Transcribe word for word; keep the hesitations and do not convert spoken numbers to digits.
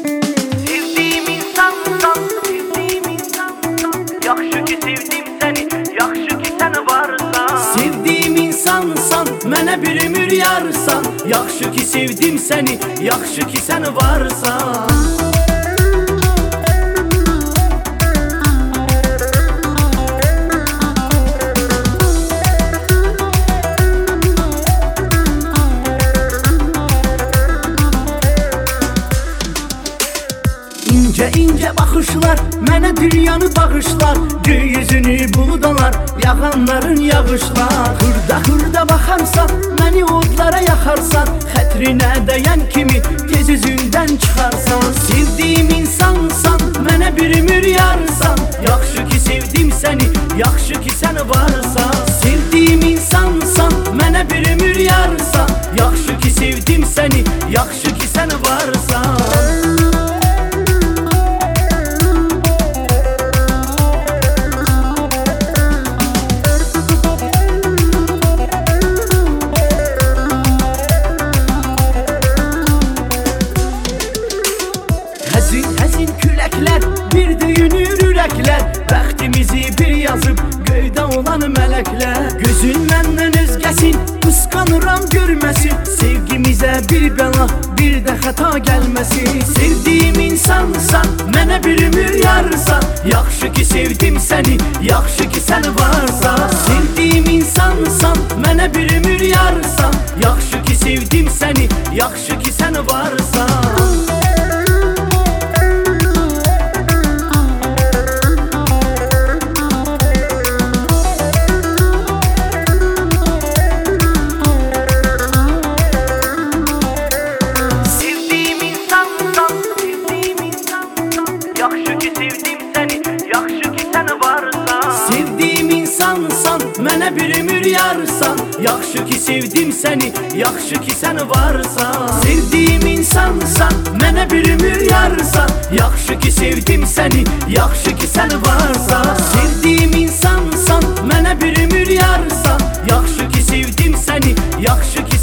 Sevdiğim insansan, sevdiğim insansan, yaxşı ki sevdim seni, yaxşı ki sen varsan. Sevdiğim insansan, mənə bir ömür yarsan, yaxşı ki sevdim seni, yaxşı ki sen varsan. İnce ince bakışlar mənə dünyanı bağışlar, göy yüzünü buludalar, yağanların yağışlar. Hırda hırda bakarsan, məni odlara yakarsan, xətrinə dəyən kimi tez üzündən çıxarsan. Sevdiğim insansan, mənə bir ömür yarsan, yaxşı ki sevdim seni, yaxşı ki sen varsan. Sevdiğim insansan, mənə bir ömür yarsan, yaxşı ki sevdim seni, yaxşı ki sen varsan. Həzin həzin küləklər, bir döyünür ürəklər, bəxtimizi bir yazıb göydə olan mələklər. Gözün məndən özgəsin, qısqanıram görməsin, sevgimizə bir bəla, bir də xəta gəlməsin. Sevdiğim insansan, mənə bir ömür yarsan, yaxşı ki sevdim səni, yaxşı ki sən varsan. Sevdiğim insansan, mənə bir ömür yarsan, yaxşı ki sevdim səni, yaxşı ki sən varsan. Yaxşı ki sevdim seni, yaxşı ki sen varsan. Sevdiğim insansan, mənə bir ömür yarsan, yaxşı ki sevdim səni, yaxşı ki sen varsan. Sevdiğim insansan, mənə bir ömür yarsan, yaxşı ki sevdim səni, yaxşı ki sen varsan. Sevdiğim insansan, mənə bir ömür yarsan, yaxşı ki sevdim səni, yaxşı ki